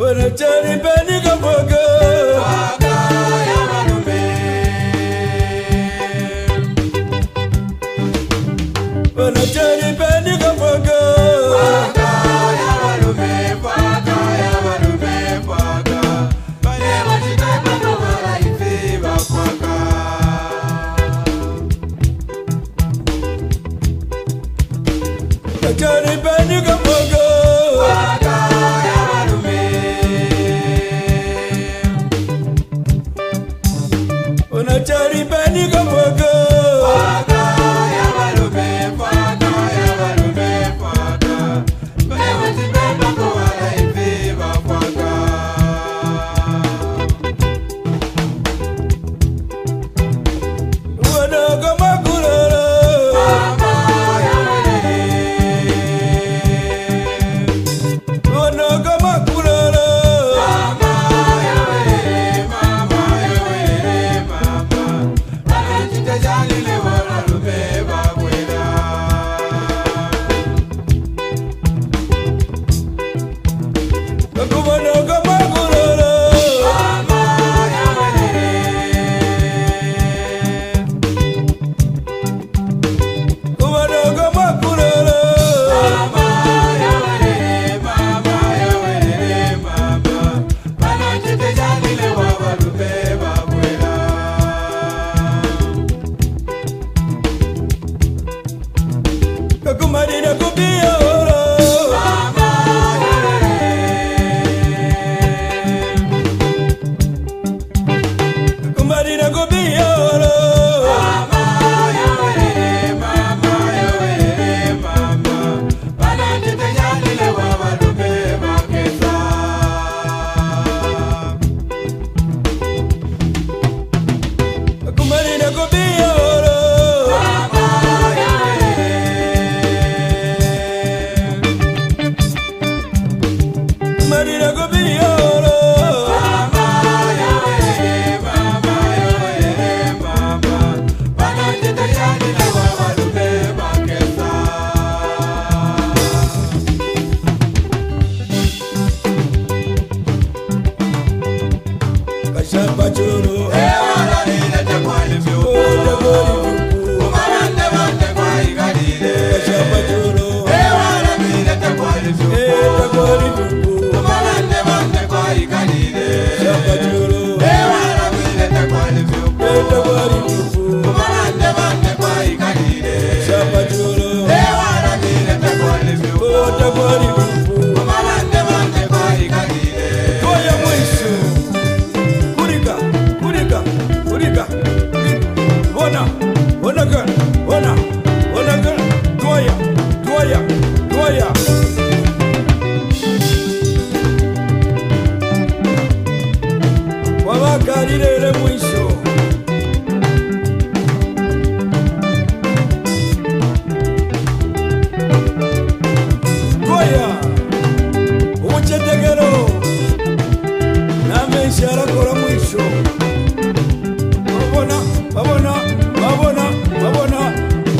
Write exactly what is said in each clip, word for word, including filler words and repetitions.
Wanachari peni kapoga Waka ya walume Wanachari peni kapoga Waka ya walume Waka ya walume Waka Bale wachitaka kumara ife wakwaka Wanachari peni kapoga Waka ya walume Wanachari peni kapoga Waka ya walume Waka ya walume Waka Bale wachitaka kumara ife wakwaka Wanaga makulala Mama ya walume Wanaga makulala Mama ya walume Mama ya walume Mama Bale chitejali walume wakwela Wanaga makulala Mama ya walume Wanaga makulala Mama ya walume Mama ya walume Mama Bale chitejali walume wakwela Kakumarina kubia ora Mama ya walume Kakumarina kubia ora Mama ya walume Mama ya walume Mama Bale chitejali walume wakwela Kakumarina kubia ora Mama ya walume Kakumarina kubia ora Mama ya walume Mama ya walume Mama Bale chitejali walume wakwela Kashamba choro Ewala nilete kwa livyo Oda goli vuku Umarande bande kwa ikalile Kashamba choro Ewala nilete kwa livyo Eda goli vuku Umarande bande kwa ikalile Kashamba choro Ewala nilete kwa livyo Eda goli vuku Umarande bande kwa ikalile Kashamba choro Ewala nilete kwa livyo Oda goli vuku Umarande bande kwa ikalile Koya mwisho Kurika, kurika, kurika Bona, bona gana, bona, bona gana Toya, toya, toya Wabakalilele mwisho Toya Uchetegero Name ishara mwisho Babona, babona, babona, babona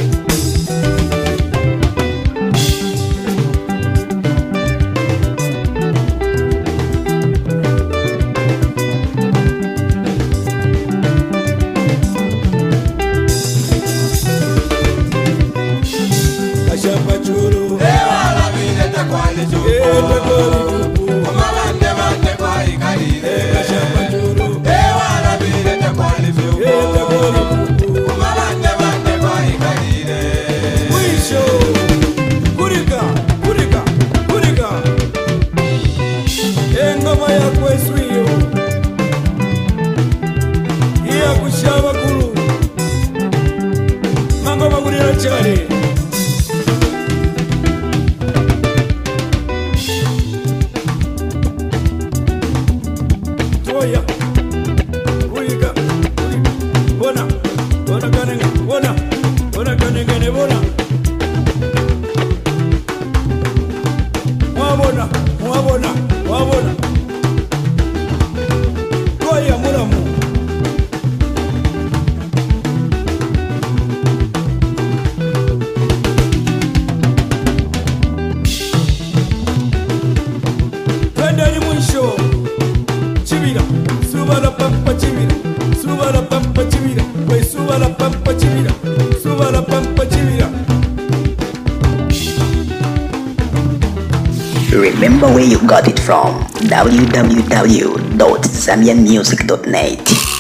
Kashamba churu Ewala nilete kwa livyo Eda goli vuku Umarande bande kwa ikalile Kashamba churu Ewala nilete kwa livyo Eda goli vuku Umarande bande kwa ikalile Mwisho Kurika, kurika, kurika Engoma ya kweswiyo Iya kushaba kulu Mangoma kulira chale Toya Kurika, kurika Bona, bona kanenga, bona Bona kanengene, bona Mwabona, mwabona, mwabona Toya mulamu Twendeni mwisho suba la pampa chivira, suba la pampa chivira, wey suba la pampa chivira, suba la pampa chivira. Remember where you got it from. w w w dot zambian music dot net